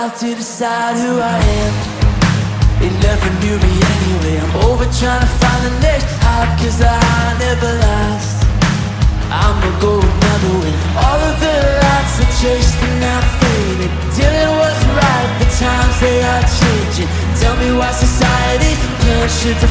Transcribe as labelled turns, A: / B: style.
A: tried to decide who I am. It never knew me anyway. I'm over trying to find the next hype, cause the high never lasts. I'ma go another way. All of the lights I chased are now faded. Dylan was right, the times they are changing. Tell me why society pushed you to